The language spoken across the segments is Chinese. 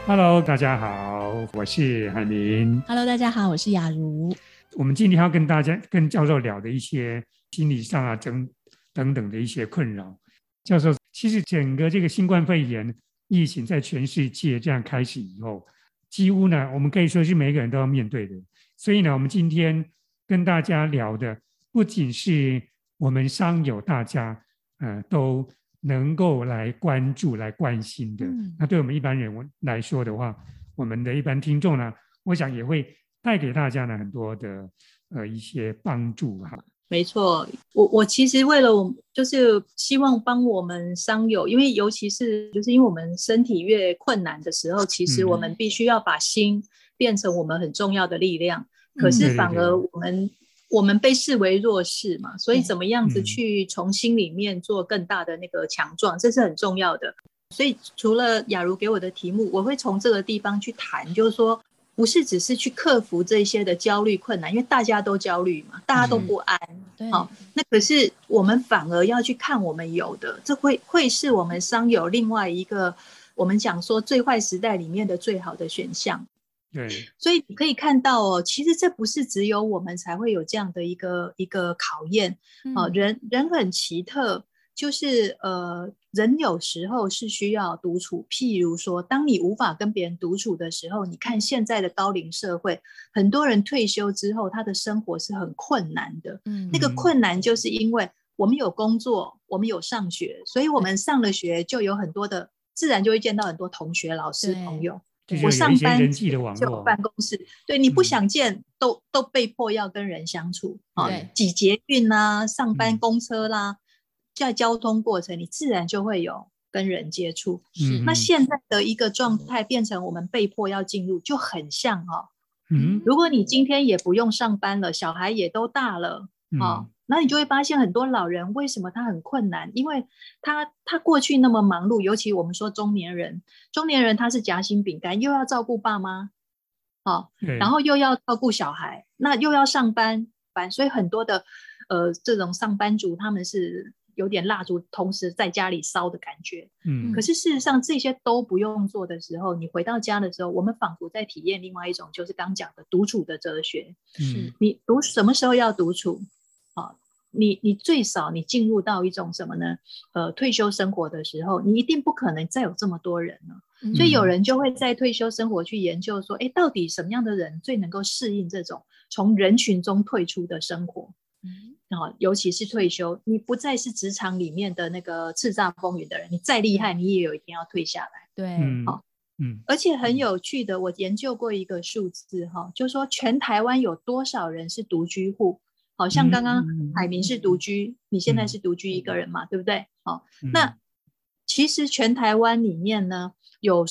Hello，大家好，我是海明。 Hello，大家好，我是雅茹。 我们今天要跟教授聊的一些心理上等等的一些困扰。教授，其实整个这个新冠肺炎疫情在全世界这样开始以后，几乎呢，我们可以说是每个人都要面对的。所以呢，我们今天跟大家聊的不仅是我们商友大家都能够来关注、来关心的。那对我们一般人来说的话，我们的一般听众呢，我想也会带给大家呢很多的一些帮助哈。 没错，我其实为了就是希望帮我们商友，因为尤其是就是因为我们身体越困难的时候，其实我们必须要把心变成我们很重要的力量，可是反而我们被视为弱势嘛，所以怎么样子去从心里面做更大的那个强壮，这是很重要的。所以除了雅茹给我的题目，我会从这个地方去谈，就是说不是只是去克服这些的焦虑困难，因为大家都焦虑嘛，大家都不安。好，那可是我们反而要去看我们有的，这会是我们商友另外一个我们讲说最坏时代里面的最好的选项。 对， 所以你可以看到哦，其实这不是只有我们才会有这样的一个考验。人很奇特，就是人有时候是需要独处。譬如说，当你无法跟别人独处的时候，你看现在的高龄社会，很多人退休之后，他的生活是很困难的。那个困难就是因为我们有工作，我们有上学，所以我们上了学就有很多的，自然就会见到很多同学、老师、朋友。我上班就有办公室，对，你不想见都被迫要跟人相处啊，挤捷运啦，上班公车啦，在交通过程你自然就会有跟人接触。那现在的一个状态变成我们被迫要进入，就很像哦。如果你今天也不用上班了，小孩也都大了，那你就会发现很多老人为什么他很困难，因为他过去那么忙碌，尤其我们说中年人他是夹心饼干，又要照顾爸妈，然后又要照顾小孩，那又要上班，所以很多的这种上班族他们是有点蜡烛同时在家里烧的感觉。可是事实上这些都不用做的时候，你回到家的时候，我们仿佛在体验另外一种就是刚讲的独处的哲学。你什么时候要独处？你最少你进入到一种什么呢？退休生活的时候，你一定不可能再有这么多人了。所以有人就会在退休生活去研究说，到底什么样的人最能够适应这种从人群中退出的生活？尤其是退休，你不再是职场里面的那个叱咤风云的人，你再厉害，你也有一天要退下来。 对， 而且很有趣的，我研究过一个数字，就是说全台湾有多少人是独居户？好像刚刚海明是独居，你现在是独居一个人嘛，对不对？那其实全台湾里面呢，有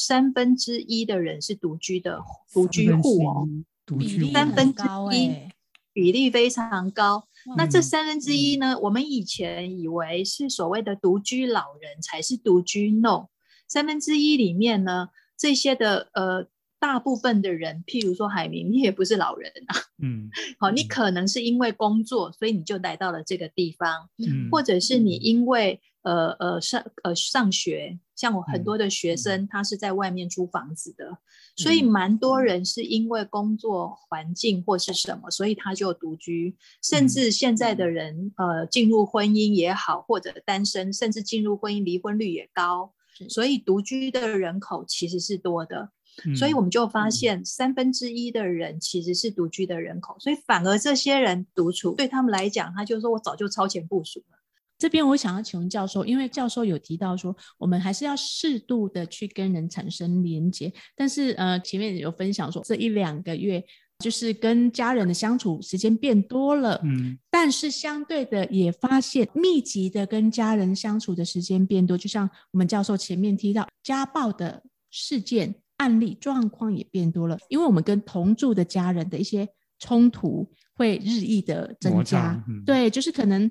1/3的人是独居户哦， 比例很高比例非常高。那这1/3呢，我们以前以为是所谓的独居老人才是独居 ，no，1/3里面呢，这些的大部分的人，譬如说海明，你也不是老人啊，你可能是因为工作，所以你就来到了这个地方，或者是你因为上学，像我很多的学生，他是在外面租房子的，所以蛮多人是因为工作环境或是什么，所以他就独居，甚至现在的人进入婚姻也好，或者单身，甚至进入婚姻离婚率也高，所以独居的人口其实是多的。所以我们就发现1/3的人其实是独居的人口，所以反而这些人独处对他们来讲，他就说我早就超前部署了。 这边我想要请问教授，因为教授有提到说我们还是要适度的去跟人产生连结，但是前面有分享说这1-2个月就是跟家人的相处时间变多了，但是相对的也发现密集的跟家人相处的时间变多，就像我们教授前面提到家暴的事件案例状况也变多了，因为我们跟同住的家人的一些冲突会日益的增加，对，就是可能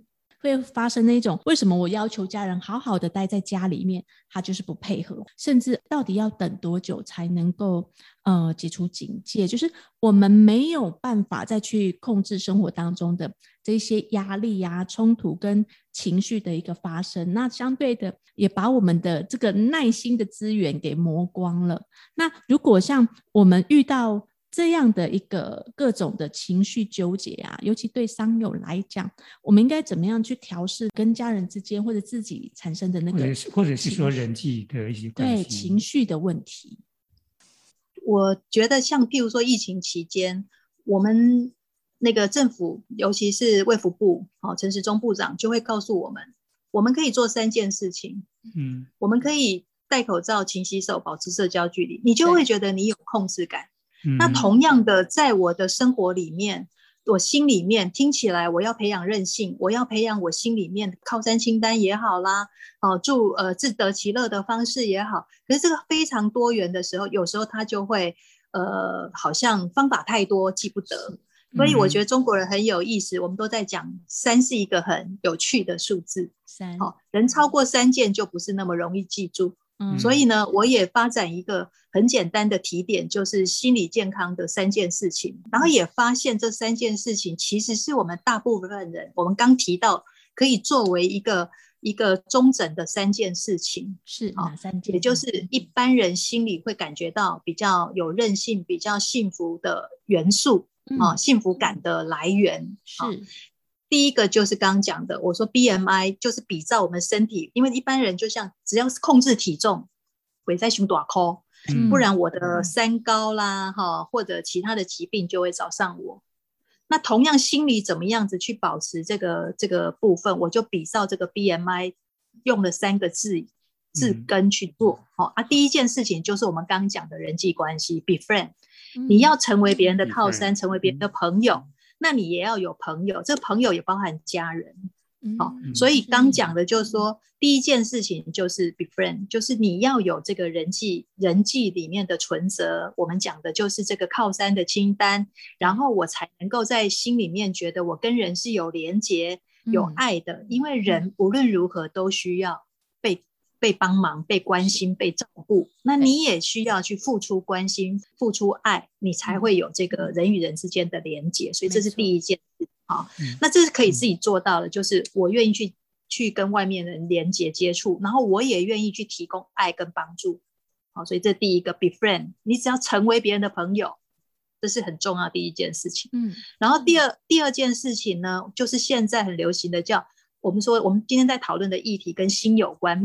会发生那种为什么我要求家人好好的待在家里面，他就是不配合，甚至到底要等多久才能够解除警戒，就是我们没有办法再去控制生活当中的这些压力啊、冲突跟情绪的一个发生，那相对的也把我们的这个耐心的资源给磨光了。那如果像我们遇到这样的一个各种的情绪纠结啊，尤其对商友来讲，我们应该怎么样去调适跟家人之间或者自己产生的那个或者是说人际的一些关系， 对情绪的问题？ 我觉得像譬如说疫情期间，我们那个政府，尤其是卫福部陈时中部长就会告诉我们，我们可以做3件事情。我们可以戴口罩、勤洗手、保持社交距离，你就会觉得你有控制感。那同样的，在我的生活里面，我心里面听起来我要培养韧性，我要培养我心里面的靠山清单也好啦，自得其乐的方式也好，可是这个非常多元的时候，有时候它就会好像方法太多记不得。所以我觉得中国人很有意思，我们都在讲3是一个很有趣的数字，3，人超过3件就不是那么容易记住。所以呢，我也发展一个很简单的提点，就是心理健康的3件事情，然后也发现这3件事情其实是我们大部分人，我们刚提到可以作为一个中整的3件事情。 是哪3件？ 也就是一般人心里会感觉到比较有韧性、比较幸福的元素，幸福感的来源。 是第一个就是刚刚讲的，我说 BMI 就是比照我们身体，因为一般人就像只要是控制体重，会在胸大颗，不然我的三高啦，或者其他的疾病就会找上我。那同样心理怎么样子去保持这个部分，我就比照这个 BMI 用了3个字根去做。第一件事情就是我们刚刚讲的人际关系 befriend，你要成为别人的靠山，成为别人的朋友，那你也要有朋友，这个朋友也包含家人。所以刚讲的就是说，第一件事情就是 befriend， 就是你要有这个人际里面的存折，我们讲的就是这个靠山的清单，然后我才能够在心里面觉得我跟人是有连结、有爱的，因为人无论如何都需要被帮忙、被关心、被照顾，那你也需要去付出关心、付出爱，你才会有这个人与人之间的连结。所以这是第一件事。那这是可以自己做到的，就是我愿意去跟外面的人连结接触，然后我也愿意去提供爱跟帮助。所以这第一个 befriend， 你只要成为别人的朋友，这是很重要的第一件事情。然后第二件事情呢，就是现在很流行的叫我们今天在讨论的议题跟心有关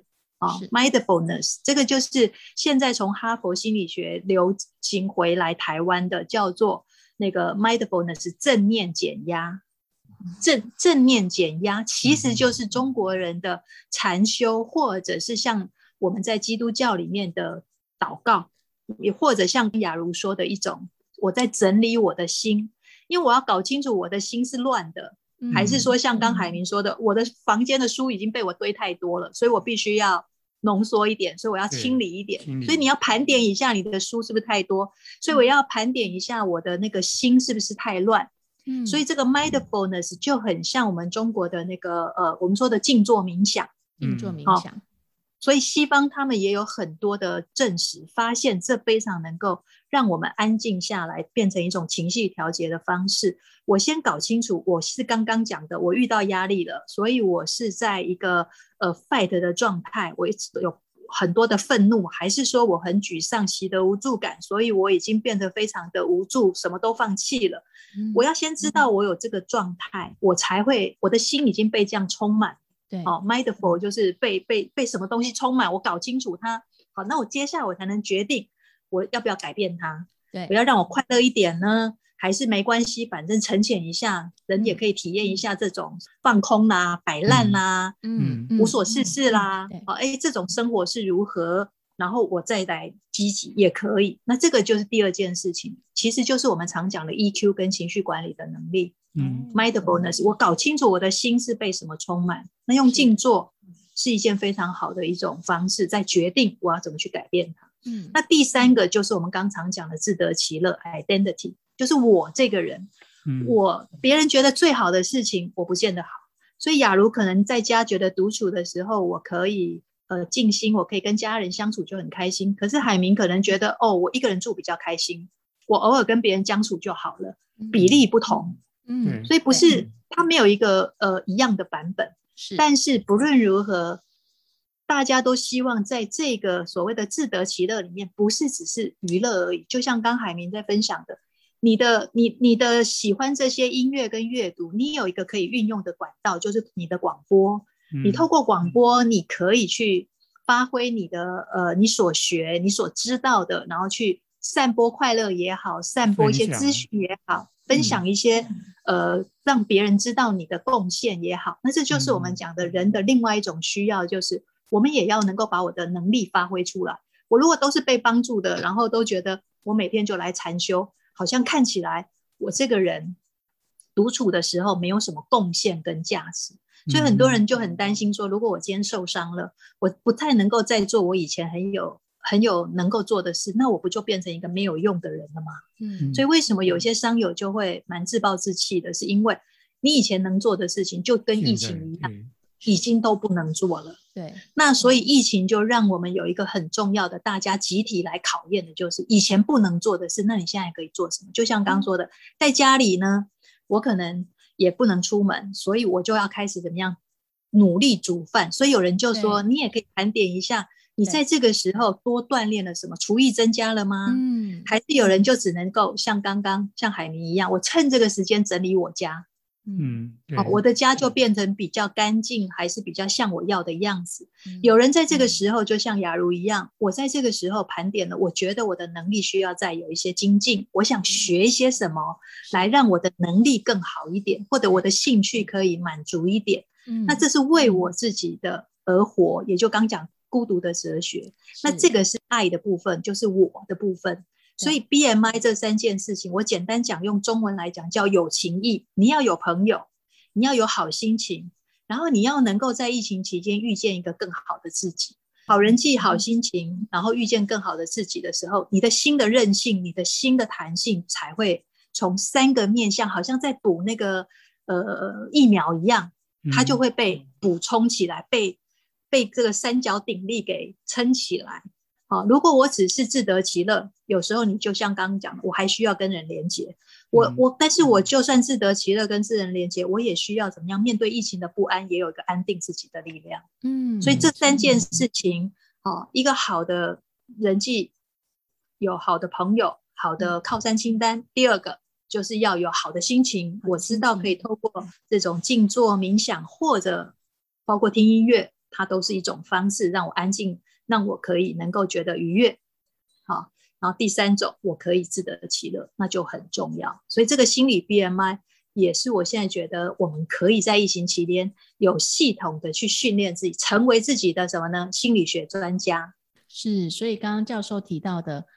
mindfulness， 这个就是现在从哈佛心理学流行回来台湾的，叫做那个 mindfulness 正念减压。正念减压其实就是中国人的禅修，或者是像我们在基督教里面的祷告，也或者像雅茹说的一种，我在整理我的心，因为我要搞清楚我的心是乱的，还是说像刚海明说的，我的房间的书已经被我堆太多了，所以我必须要浓缩一点，所以我要清理一点。所以你要盘点一下你的书是不是太多，所以我要盘点一下我的那个心是不是太乱。所以这个 mindfulness 就很像我们中国的那个我们说的静坐冥想。所以西方他们也有很多的证实，发现这非常能够让我们安静下来，变成一种情绪调节的方式。我先搞清楚我是刚刚讲的，我遇到压力了，所以我是在一个fight 的状态，我有很多的愤怒，还是说我很沮丧，习得无助感，所以我已经变得非常的无助，什么都放弃了。我要先知道我有这个状态，我才会，我的心已经被这样充满。 对 mindful 就是被什么东西充满，我搞清楚它。好，那我接下来我才能决定我要不要改变它。 对， 我要让我快乐一点呢，还是没关系，反正沉潜一下，人也可以体验一下这种放空啦、摆烂啦、无所事事啦。这种生活是如何，然后我再来积极也可以。那这个就是第二件事情，其实就是我们常讲的 EQ 跟情绪管理的能力。mindfulness 我搞清楚我的心是被什么充满，那用静坐是一件非常好的一种方式，在决定我要怎么去改变它。那第三个就是我们刚常讲的自得其乐 identity， 就是我这个人，别人觉得最好的事情我不见得好， 所以雅茹可能在家觉得独处的时候，我可以静心，我可以跟家人相处就很开心。可是海明可能觉得我一个人住比较开心，我偶尔跟别人相处就好了，比例不同。所以不是它没有一个一样的版本，但是不论如何，大家都希望在这个所谓的自得其乐里面，不是只是娱乐而已。就像刚海明在分享的，你的喜欢这些音乐跟阅读，你有一个可以运用的管道，就是你的广播。你透过广播，你可以去发挥你的你所学、你所知道的，然后去散播快乐也好，散播一些资讯也好，分享一些让别人知道你的贡献也好。那这就是我们讲的人的另外一种需要，就是我们也要能够把我的能力发挥出来。我如果都是被帮助的，然后都觉得我每天就来禅修，好像看起来我这个人独处的时候没有什么贡献跟价值。所以很多人就很担心说，如果我今天受伤了，我不太能够再做我以前很有能够做的事，那我不就变成一个没有用的人了吗？所以为什么有些商友就会蛮自暴自弃的，是因为你以前能做的事情就跟疫情一样，已经都不能做了。 对， 那所以疫情就让我们有一个很重要的大家集体来考验的，就是以前不能做的事，那你现在可以做什么？就像刚刚说的，在家里呢，我可能也不能出门，所以我就要开始怎么样努力煮饭。所以有人就说，你也可以盘点一下，你在这个时候多锻炼了什么？厨艺增加了吗？还是有人就只能够像刚刚像海明一样，我趁这个时间整理我家。我的家就变成比较干净，还是比较像我要的样子。有人在这个时候就像雅茹一样，我在这个时候盘点了，我觉得我的能力需要再有一些精进，我想学一些什么来让我的能力更好一点，或者我的兴趣可以满足一点。那这是为我自己的而活，也就刚讲孤独的哲学。那这个是爱的部分，就是我的部分。所以 BMI 这3件事情，我简单讲，用中文来讲叫有情义。你要有朋友，你要有好心情，然后你要能够在疫情期间遇见一个更好的自己。好人际、好心情，然后遇见更好的自己的时候，你的心的韧性，你的心的弹性才会从3个面向，好像在补那个疫苗一样，它就会被补充起来，被这个3角鼎立给撑起来。如果我只是自得其乐，有时候你就像刚刚讲的，我还需要跟人连结。但是我就算自得其乐跟自人连结，我也需要怎么样面对疫情的不安，也有一个安定自己的力量。所以这3件事情，一个好的人际，有好的朋友，好的靠山清单。第二个就是要有好的心情，我知道可以透过这种静坐冥想，或者包括听音乐，它都是一种方式让我安静，让我可以能够觉得愉悦。好，然后第3种我可以自得其乐，那就很重要。所以这个心理 BMI 也是我现在觉得我们可以在疫情期间有系统的去训练自己，成为自己的什么呢？心理学专家。 是，所以刚刚教授提到的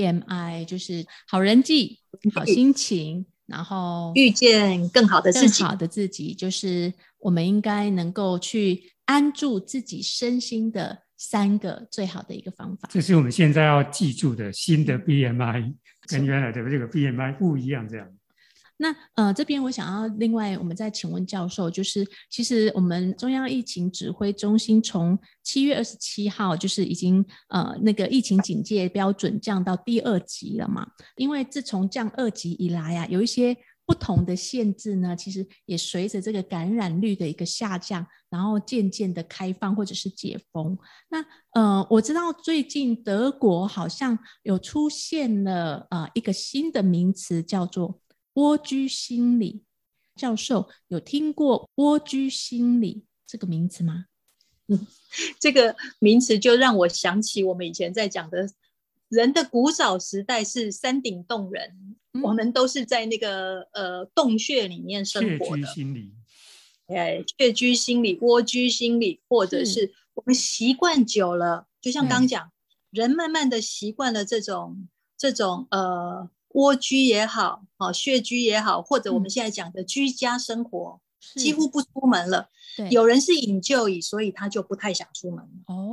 BMI 就是好人际、好心情，然后遇见更好的自己。 更好的自己，就是我们应该能够去安住自己身心的3个最好的一个方法。 这是我们现在要记住的新的 BMI， 跟原来的这个 BMI 不一样这样。 那这边我想要另外我们再请问教授，就是其实我们中央疫情指挥中心从7月27号就是已经那个疫情警戒标准降到第2级了嘛？因为自从降2级以来啊，有一些不同的限制呢，其实也随着这个感染率的一个下降，然后渐渐的开放或者是解封。那我知道最近德国好像有出现了一个新的名词，叫做蜗居心理。教授有听过蜗居心理这个名词吗？ 这个名词就让我想起我们以前在讲的人的古早时代是山顶洞人，我们都是在那个洞穴里面生活的。 穴居心理， 穴居心理、蜗居心理，或者是我们习惯久了，就像刚讲，人慢慢的习惯了这种蜗居也好，穴居也好，或者我们现在讲的居家生活，几乎不出门了。有人是引咎矣，所以他就不太想出门了。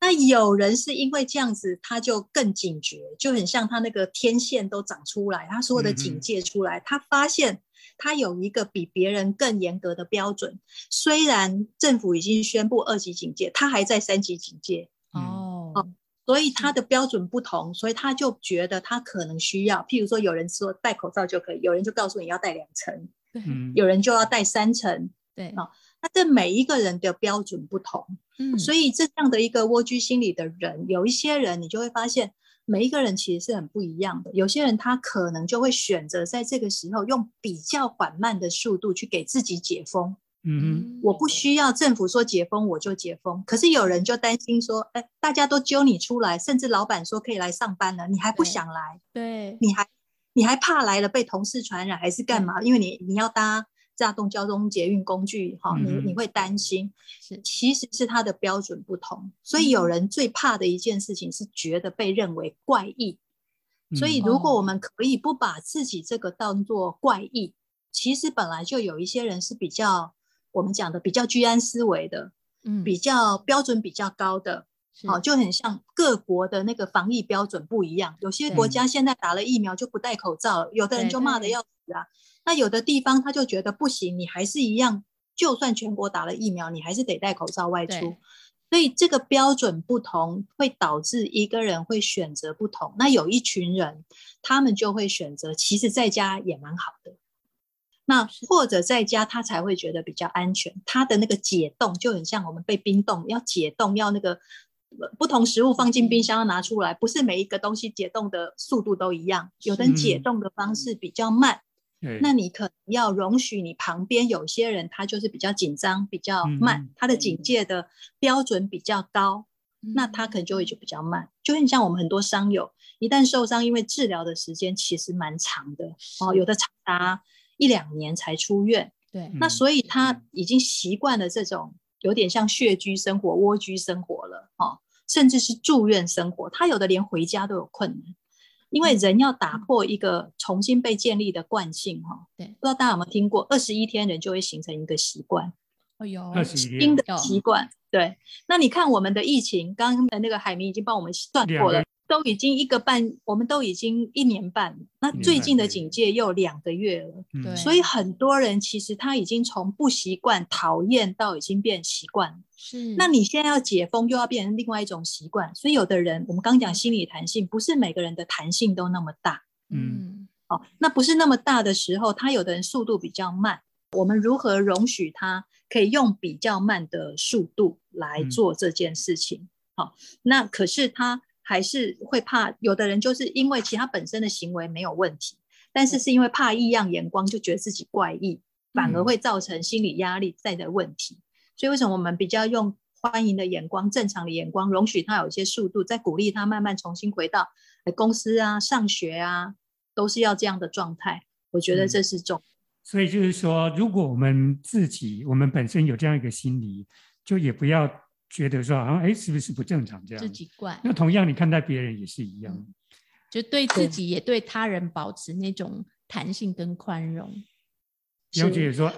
那有人是因为这样子，他就更警觉，就很像他那个天线都长出来，他所有的警戒出来，他发现他有一个比别人更严格的标准，虽然政府已经宣布2级警戒，他还在3级警戒。所以他的标准不同，所以他就觉得他可能需要，譬如说有人说戴口罩就可以，有人就告诉你要戴2层，有人就要戴3层， 对， 那这每一个人的标准不同，所以这样的一个蜗居心理的人，有一些人你就会发现每一个人其实是很不一样的，有些人他可能就会选择在这个时候用比较缓慢的速度去给自己解封，我不需要政府说解封我就解封，可是有人就担心说，大家都揪你出来，甚至老板说可以来上班了，你还不想来， 对， 你还怕来了被同事传染还是干嘛？因为你要搭大众交通捷运工具，你会担心，其实是他的标准不同，所以有人最怕的一件事情是觉得被认为怪异，所以如果我们可以不把自己这个当作怪异，其实本来就有一些人是比较我们讲的比较居安思危的，比较标准比较高的，就很像各国的那个防疫标准不一样，有些国家现在打了疫苗就不戴口罩了，有的人就骂得要死啊，那有的地方他就觉得不行，你还是一样，就算全国打了疫苗你还是得戴口罩外出，所以这个标准不同会导致一个人会选择不同，那有一群人他们就会选择其实在家也蛮好的，那或者在家他才会觉得比较安全，他的那个解冻就很像我们被冰冻要解冻，要那个不同食物放进冰箱要拿出来，不是每一个东西解冻的速度都一样，有的人解冻的方式比较慢，那你可能要容许你旁边有些人他就是比较紧张比较慢，他的警戒的标准比较高，那他可能就会比较慢，就很像我们很多伤友一旦受伤，因为治疗的时间其实蛮长的，有的长达1-2年才出院， 对， 那所以他已经习惯了这种有点像穴居生活蜗居生活了，甚至是住院生活，他有的连回家都有困难，因为人要打破一个重新被建立的惯性，对，不知道大家有没有听过21天人就会形成一个习惯，新的习惯，对，那你看我们的疫情，刚刚的那个海明已经帮我们算过了，都已经我们都已经1年半了，那最近的警戒又2个月了，所以很多人其实他已经从不习惯讨厌到已经变习惯了，那你现在要解封又要变成另外一种习惯，所以有的人我们刚讲心理弹性，不是每个人的弹性都那么大，那不是那么大的时候，他有的人速度比较慢，我们如何容许他可以用比较慢的速度来做这件事情，那可是他还是会怕，有的人就是因为其他本身的行为没有问题，但是是因为怕异样眼光就觉得自己怪异，反而会造成心理压力在的问题，所以为什么我们比较用欢迎的眼光正常的眼光，容许他有一些速度，再鼓励他慢慢重新回到公司啊上学啊，都是要这样的状态，我觉得这是重要， 所以就是说如果我们本身有这样一个心理，就也不要觉得说好像是不是不正常这样， 自己怪， 那同样你看待别人也是一样， 就对自己也对他人保持那种弹性跟宽容， 不要觉得说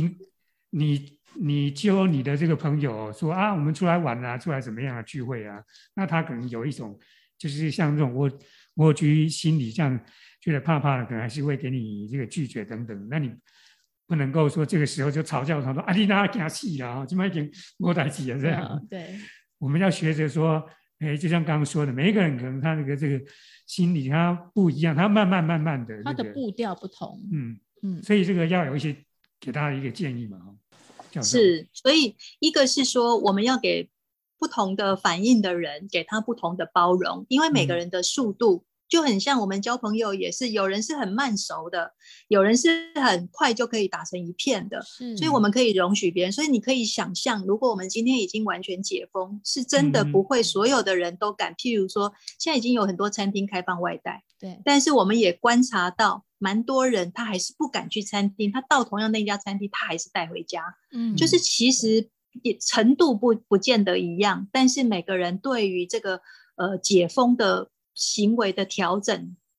你揪你的这个朋友说啊我们出来玩啊，出来怎么样啊聚会啊，那他可能有一种就是像这种蜗居心理这样觉得怕怕的，可能还是会给你这个拒绝等等，那你不能够说这个时候就嘲笑他说啊你哪给他气了，这么已经没代志了这样， 对， 我们要学着说就像刚刚说的，每一个人可能他这个心理他不一样，他慢慢的、 他的步调不同， 所以这个要有一些给他一个建议嘛， 是，所以一个是说我们要给不同的反应的人给他不同的包容，因为每个人的速度就很像我们交朋友也是，有人是很慢熟的，有人是很快就可以打成一片的，所以我们可以容许别人，所以你可以想象如果我们今天已经完全解封，是真的不会所有的人都敢，譬如说现在已经有很多餐厅开放外带， 对， 但是我们也观察到蛮多人他还是不敢去餐厅，他到同样那家餐厅他还是带回家，就是其实也程度不见得一样，但是每个人对于这个解封的行为的调整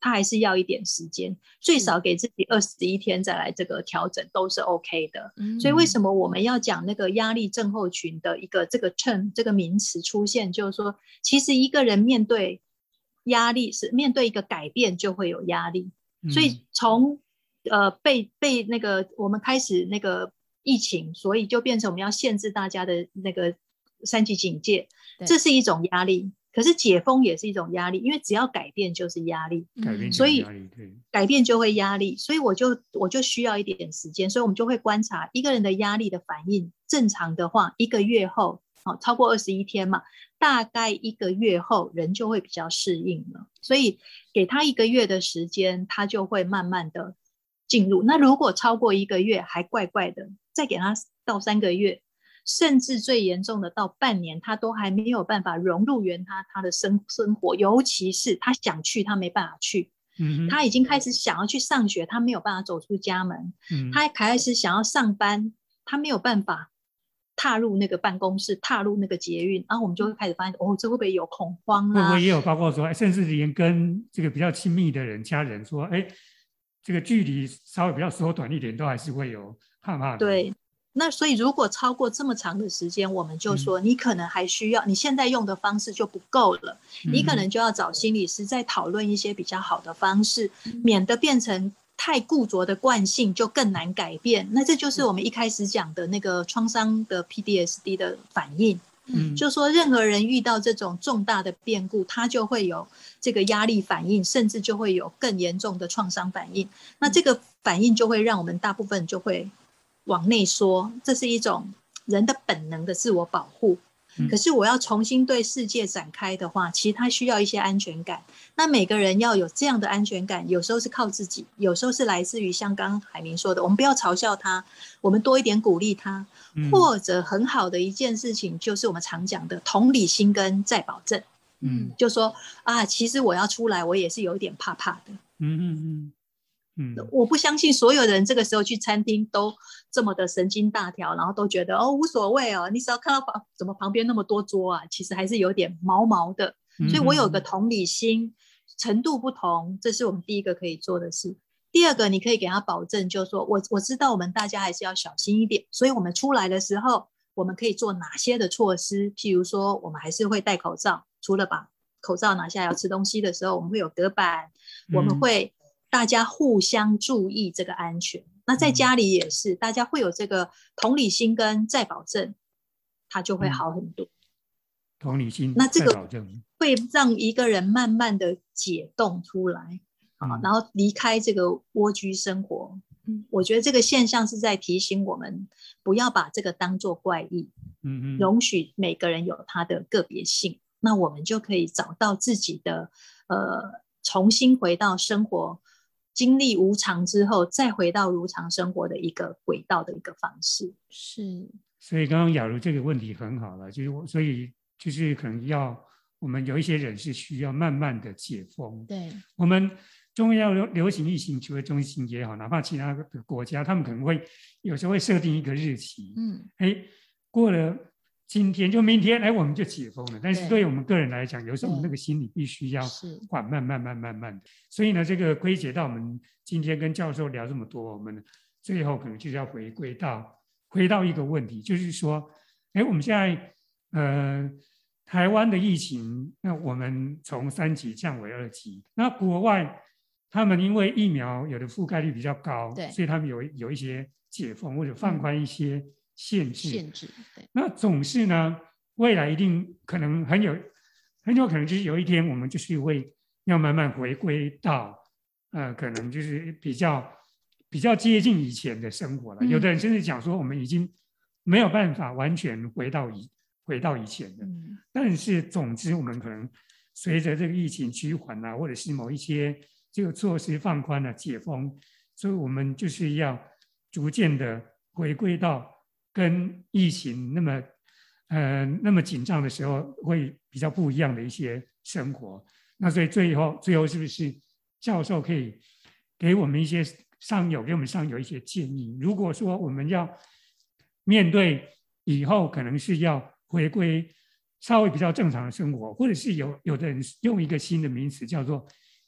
他还是要一点时间，最少给自己21天再来这个调整都是 OK 的。所以为什么我们要讲那个压力症候群的一个这个 term 这个名词出现，就是说其实一个人面对压力是面对一个改变就会有压力。所以从被那个我们开始那个疫情，所以就变成我们要限制大家的那个3级警戒，这是一种压力。可是解封也是一种压力，因为只要改变就是压力，所以改变就会压力，所以我就需要一点时间，所以我们就会观察一个人的压力的反应。正常的话1个月后，超过21天嘛，大概1个月后人就会比较适应了，所以给他1个月的时间，他就会慢慢的进入。那如果超过1个月还怪怪的，再给他到3个月，甚至最严重的到半年，他都还没有办法融入他的生活，尤其是他想去他没办法去，他已经开始想要去上学，他没有办法走出家门，他开始想要上班，他没有办法踏入那个办公室，踏入那个捷运，然后我们就会开始发现，这会不会有恐慌啊？ 会不会也有包括说，甚至连跟这个比较亲密的人、家人说，这个距离稍微比较缩短一点，都还是会有怕的。 对。那所以如果超过这么长的时间，我们就说你可能还需要，你现在用的方式就不够了，你可能就要找心理师再讨论一些比较好的方式，免得变成太固着的惯性就更难改变。那这就是我们一开始讲的那个创伤的 PTSD 的反应，就说任何人遇到这种重大的变故，他就会有这个压力反应，甚至就会有更严重的创伤反应。那这个反应就会让我们大部分就会往内缩，这是一种人的本能的自我保护。可是我要重新对世界展开的话，其实他需要一些安全感。那每个人要有这样的安全感，有时候是靠自己，有时候是来自于像刚刚海明说的，我们不要嘲笑他，我们多一点鼓励他，或者很好的一件事情就是我们常讲的同理心跟再保证。就说其实我要出来，我也是有点怕怕的。我不相信所有人这个时候去餐厅都这么的神经大条，然后都觉得无所谓你只要看到怎么旁边那么多桌啊，其实还是有点毛毛的。所以我有个同理心，程度不同，这是我们第一个可以做的事。第二个，你可以给他保证，就是说我知道我们大家还是要小心一点，所以我们出来的时候我们可以做哪些的措施，譬如说我们还是会戴口罩，除了把口罩拿下来要吃东西的时候我们会有隔板，我们会大家互相注意这个安全。那在家里也是，大家会有这个同理心跟再保证，它就会好很多。 同理心， 那这个会让一个人慢慢的解冻出来，然后离开这个蜗居生活。我觉得这个现象是在提醒我们不要把这个当作怪异，容许每个人有他的个别性，那我们就可以找到自己的重新回到生活，经历无常之后再回到如常生活的一个轨道的一个方式。 是， 所以刚刚雅茹这个问题很好了，所以就是可能我们有一些人是需要慢慢的解封。 对，我们中央流行疫情指挥中心也好，哪怕其他的国家，他们可能会有时候会设定一个日期，过了今天就明天，我们就解封了。但是对我们个人来讲，有时候我们那个心理必须要缓慢的。所以呢，这个归结到我们今天跟教授聊这么多，我们最后可能就是要回到一个问题，就是说，我们现在台湾的疫情，那我们从3级降为2级，那国外他们因为疫苗有的覆盖率比较高，所以他们有一些解封或者放宽一些限制。对，那总是呢，未来一定可能很有可能就是有一天我们就是会要慢慢回归到可能就是比较接近以前的生活了。有的人甚至讲说我们已经没有办法完全回到以前的，但是总之我们可能随着这个疫情趋缓啊，或者是某一些这个措施放宽了、解封，所以我们就是要逐渐的回归到跟疫情那么紧张的时候会比较不一样的一些生活。那所以最后是不是教授可以给我们上游一些建议？如果说我们要面对以后可能是要回归稍微比较正常的生活，或者是有的人用一个新的名词叫做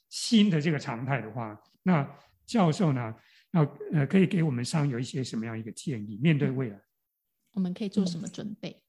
新的这个常态的话，那教授呢，可以给我们商友一些什么样一个建议？面对未来， 我们可以做什么准备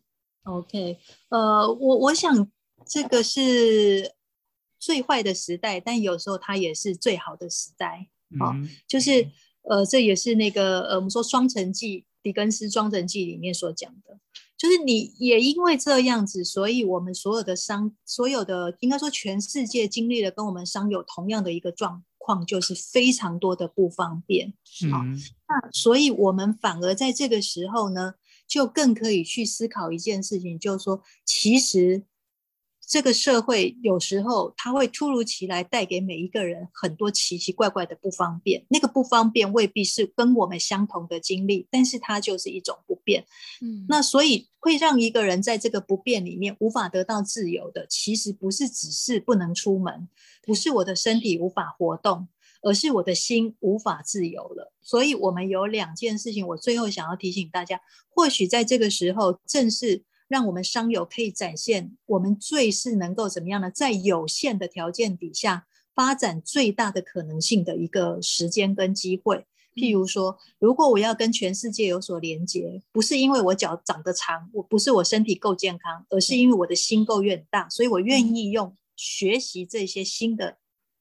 ？OK，我想这个是最坏的时代，但有时候它也是最好的时代。就是这也是那个我们说双城记，狄更斯双城记里面所讲的，就是你也因为这样子，所以我们所有的应该说全世界经历了跟我们商友同样的一个状况，就是非常多的不方便。那所以我们反而在这个时候呢，就更可以去思考一件事情，就是说其实这个社会有时候它会突如其来带给每一个人很多奇奇怪怪的不方便，那个不方便未必是跟我们相同的经历，但是它就是一种不便。那所以会让一个人在这个不便里面无法得到自由的，其实不是只是不能出门，不是我的身体无法活动，而是我的心无法自由了。所以我们有2件事情，我最后想要提醒大家，或许在这个时候正是让我们商友可以展现我们最是能够怎么样呢，在有限的条件底下发展最大的可能性的一个时间跟机会。譬如说，如果我要跟全世界有所连结，不是因为我脚长得长，不是我身体够健康，而是因为我的心够远大，所以我愿意用学习这些新的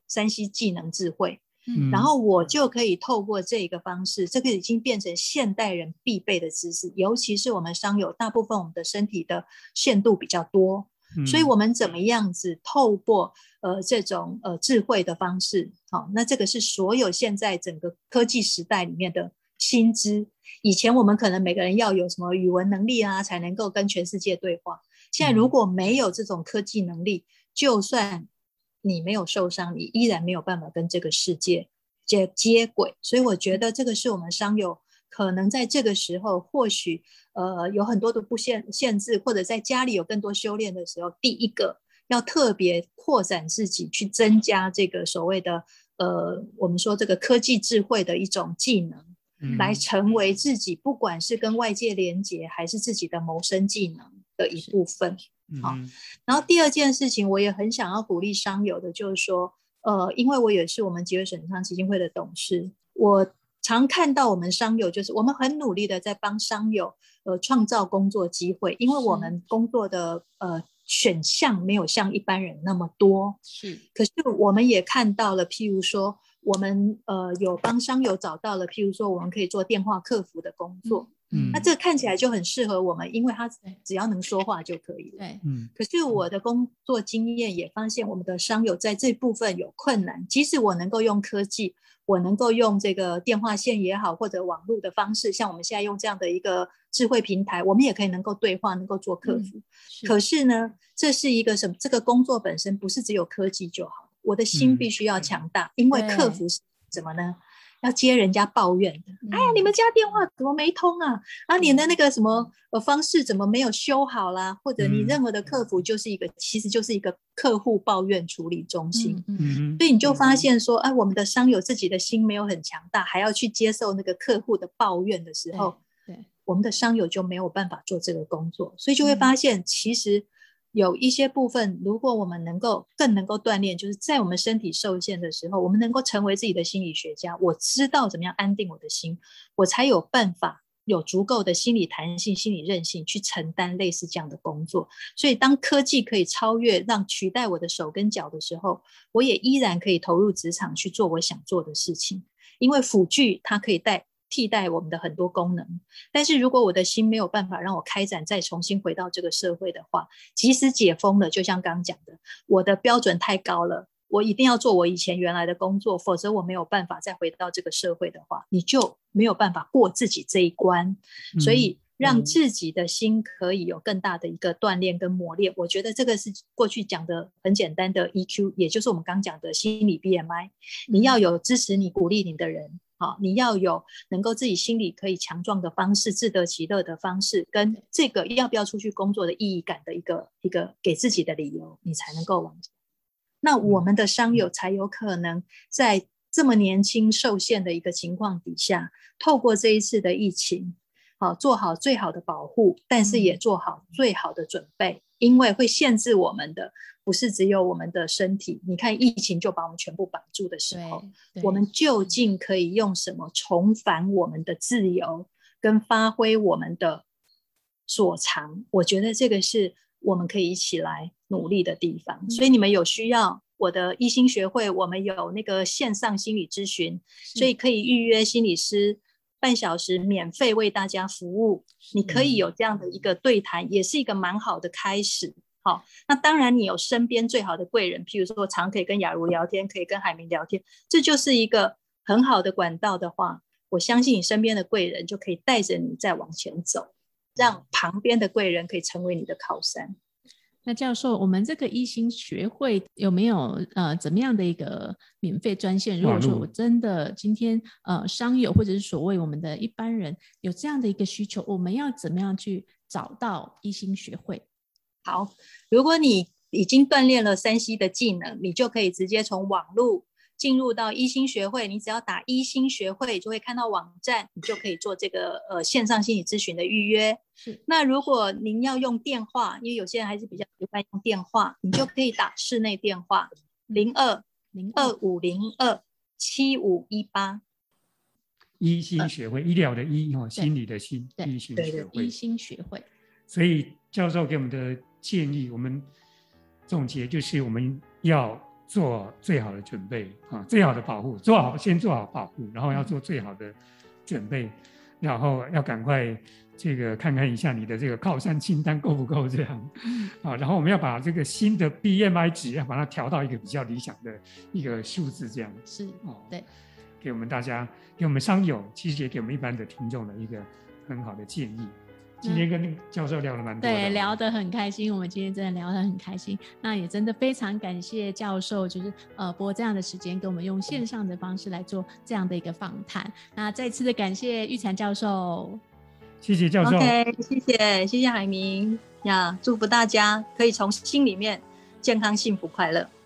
3C 技能智慧，然后我就可以透过这个方式，这个已经变成现代人必备的知识，尤其是我们商友大部分我们的身体的限度比较多，所以我们怎么样子透过这种智慧的方式，那这个是所有现在整个科技时代里面的新知。以前我们可能每个人要有什么语文能力啊，才能够跟全世界对话，现在如果没有这种科技能力，就算你没有受伤，你依然没有办法跟这个世界接轨。所以我觉得这个是我们商友可能在这个时候或许有很多的不限制，或者在家里有更多修炼的时候，第一个要特别扩展自己，去增加这个所谓的我们说这个科技智慧的一种技能，来成为自己不管是跟外界连结还是自己的谋生技能的一部分。好，然后第2件事情我也很想要鼓励商友的，就是说因为我也是我们集会审倡基金会的董事，我常看到我们商友就是我们很努力的在帮商友创造工作机会，因为我们工作的选项没有像一般人那么多，可是我们也看到了，譬如说我们有帮商友找到了，譬如说我们可以做电话客服的工作，那这看起来就很适合我们，因为他只要能说话就可以了。可是我的工作经验也发现，我们的商友在这部分有困难。即使我能够用科技，我能够用这个电话线也好，或者网络的方式，像我们现在用这样的一个智慧平台，我们也可以能够对话，能够做客服。可是呢，这是一个什么？这个工作本身不是只有科技就好，我的心必须要强大，因为客服是什么呢？要接人家抱怨的，哎呀，你们家电话怎么没通啊？你的那个什么方式怎么没有修好啦？或者你任何的客服就是其实就是一个客户抱怨处理中心。所以你就发现说，我们的商友自己的心没有很强大，还要去接受那个客户的抱怨的时候，我们的商友就没有办法做这个工作。所以就会发现，其实有一些部分，如果我们更能够锻炼，就是在我们身体受限的时候，我们能够成为自己的心理学家，我知道怎么样安定我的心，我才有办法有足够的心理弹性、心理韧性去承担类似这样的工作。所以当科技可以超越让取代我的手跟脚的时候，我也依然可以投入职场去做我想做的事情，因为辅具它可以替代我们的很多功能。但是如果我的心没有办法让我开展再重新回到这个社会的话，即使解封了，就像刚刚讲的，我的标准太高了，我一定要做我以前原来的工作，否则我没有办法再回到这个社会的话，你就没有办法过自己这一关。所以让自己的心可以有更大的一个锻炼跟磨练，我觉得这个是过去讲的很简单的 EQ， 也就是我们刚讲的心理 BMI。 你要有支持你鼓励你的人，你要有能够自己心里可以强壮的方式，自得其乐的方式，跟这个要不要出去工作的意义感的一个给自己的理由，你才能够往前。那我们的商友才有可能在这么年轻受限的一个情况底下，透过这一次的疫情， 做好最好的保护，但是也做好最好的准备，因为会限制我们的不是只有我们的身体。你看疫情就把我们全部绑住的时候，我们究竟可以用什么重返我们的自由跟发挥我们的所长？我觉得这个是我们可以一起来努力的地方。所以你们有需要，我的一心学会我们有那个线上心理咨询，所以可以预约心理师半小时免费为大家服务，你可以有这样的一个对谈，也是一个蛮好的开始。好，那当然你有身边最好的贵人，譬如说常可以跟雅茹聊天，可以跟海明聊天，这就是一个很好的管道的话，我相信你身边的贵人就可以带着你再往前走，让旁边的贵人可以成为你的靠山。 那教授，我们这个一心学会有没有怎么样的一个免费专线？如果说我真的今天商友或者是所谓我们的一般人有这样的一个需求，我们要怎么样去找到一心学会？ 好，如果你已经锻炼了3C 的技能，你就可以直接从网络进入到一心学会，你只要打一心学会就会看到网站，你就可以做这个线上心理咨询的预约。 是。 那如果您要用电话，因为有些人还是比较习惯用电话，你就可以打室内电话02-2502-7518。 一心学会，医疗的医，心理的心，一心学会。 一心学会。 所以教授给我们的建议，我们总结就是我们要做最好的准备最好的保护，先做好保护，然后要做最好的准备，然后要赶快这个看看一下你的这个靠山清单够不够这样然后我们要把这个新的 BMI 值要把它调到一个比较理想的一个数字这样是对， 给我们大家，给我们商友，其实也给我们一般的听众的一个很好的建议。今天跟教授聊了蛮多的， 对，聊得很开心。我们今天真的聊得很开心，那也真的非常感谢教授，就是拨这样的时间跟我们用线上的方式来做这样的一个访谈。那再次的感谢玉嬋教授， 谢谢教授。 OK， 谢谢海明呀，祝福大家可以从心里面健康、幸福、快乐。